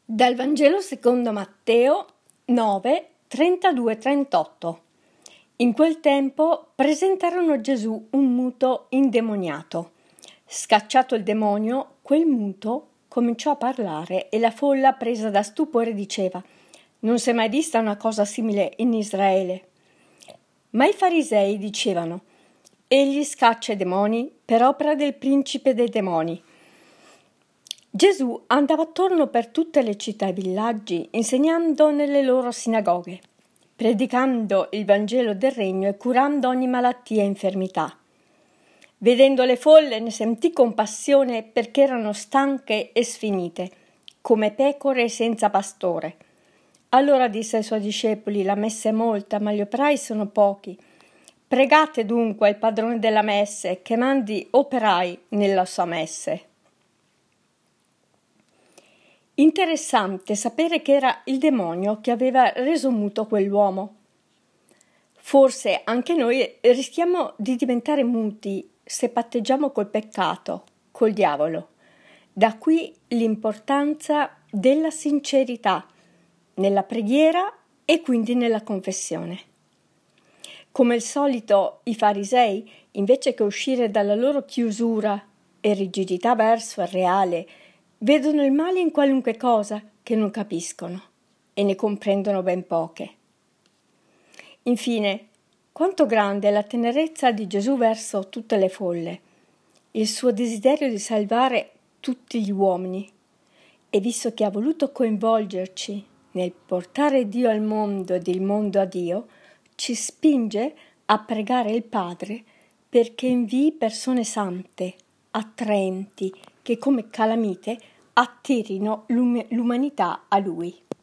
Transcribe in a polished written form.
Dal Vangelo secondo Matteo 9, 32-38. In quel tempo presentarono a Gesù un muto indemoniato. Scacciato il demonio, quel muto cominciò a parlare e la folla, presa da stupore, diceva: «Non si è mai vista una cosa simile in Israele». Ma i farisei dicevano: «Egli scaccia i demoni per opera del principe dei demoni». Gesù andava attorno per tutte le città e villaggi, insegnando nelle loro sinagoghe, predicando il Vangelo del Regno e curando ogni malattia e infermità. Vedendo le folle ne sentì compassione perché erano stanche e sfinite, come pecore senza pastore. Allora disse ai suoi discepoli: «La messa è molta, ma gli operai sono pochi. Pregate dunque il padrone della messe che mandi operai nella sua messe». Interessante sapere che era il demonio che aveva reso muto quell'uomo. Forse anche noi rischiamo di diventare muti se patteggiamo col peccato, col diavolo. Da qui l'importanza della sincerità nella preghiera e quindi nella confessione. Come al solito, i farisei, invece che uscire dalla loro chiusura e rigidità verso il reale, vedono il male in qualunque cosa che non capiscono e ne comprendono ben poche. Infine, quanto grande è la tenerezza di Gesù verso tutte le folle, il suo desiderio di salvare tutti gli uomini. E visto che ha voluto coinvolgerci nel portare Dio al mondo ed il mondo a Dio, ci spinge a pregare il Padre perché invii persone sante, attraenti, che come calamite attirino l'umanità a Lui.